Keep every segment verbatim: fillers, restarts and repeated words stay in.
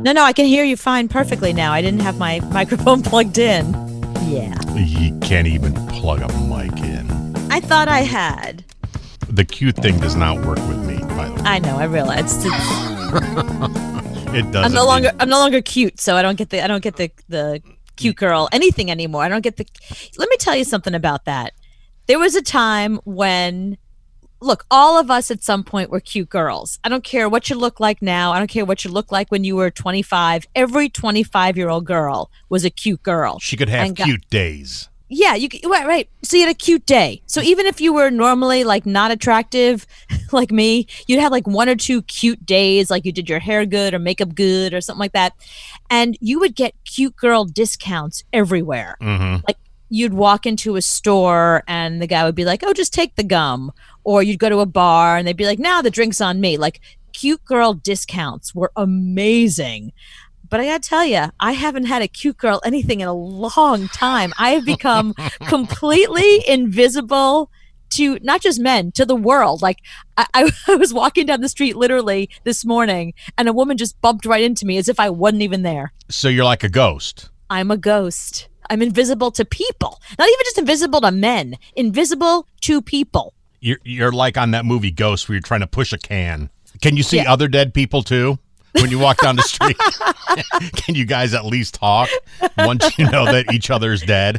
No, no, I can hear you fine perfectly now. I didn't have my microphone plugged in. Yeah. You can't even plug a mic in. I thought I had. The cute thing does not work with me, by the way. I know, I realized. It's, It doesn't. I'm no longer I'm no longer cute, so I don't get the I don't get the the cute girl anything anymore. I don't get the Let me tell you something about that. There was a time when look, all of us at some point were cute girls. I don't care what you look like now. I don't care what you look like when you were twenty-five. Every twenty-five-year-old girl was a cute girl. She could have And got- cute days. Yeah, you right, right. So you had a cute day. So even if you were normally like not attractive, like me, you'd have like one or two cute days, like you did your hair good or makeup good or something like that, and you would get cute girl discounts everywhere. Mm-hmm. Like you'd walk into a store and the guy would be like, "Oh, just take the gum," or you'd go to a bar and they'd be like, "Now the drink's on me." Like cute girl discounts were amazing. But I gotta tell you, I haven't had a cute girl anything in a long time. I have become completely invisible to not just men, to the world. Like I, I, I was walking down the street literally this morning and a woman just bumped right into me as if I wasn't even there. So you're like a ghost. I'm a ghost. I'm invisible to people. Not even just invisible to men, invisible to people. You're, you're like on that movie Ghost where you're trying to push a can. Can you see Yeah. other dead people too? When you walk down the street, can you guys at least talk once you know that each other's dead?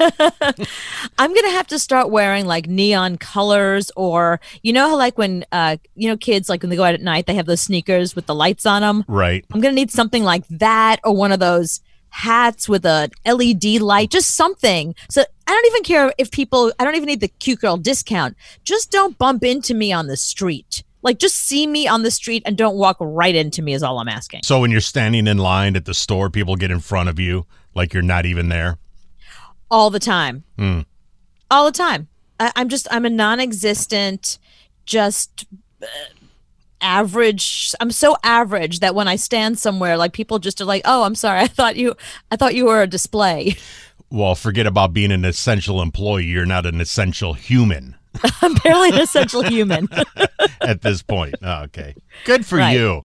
I'm going to have to start wearing like neon colors, or, you know, how like when, uh, you know, kids, like when they go out at night, they have those sneakers with the lights on them. Right. I'm going to need something like that, or one of those hats with a L E D light, just something. So I don't even care if people, I don't even need the cute girl discount. Just don't bump into me on the street. Like, just see me on the street and don't walk right into me is all I'm asking. So when you're standing in line at the store, people get in front of you like you're not even there? All the time. Mm. All the time. I, I'm just, I'm a non-existent, just uh, average. I'm so average that when I stand somewhere, like people just are like, "Oh, I'm sorry. I thought you, I thought you were a display." Well, forget about being an essential employee. You're not an essential human. I'm barely an essential human. At this point. Oh, okay. Good for Right. you.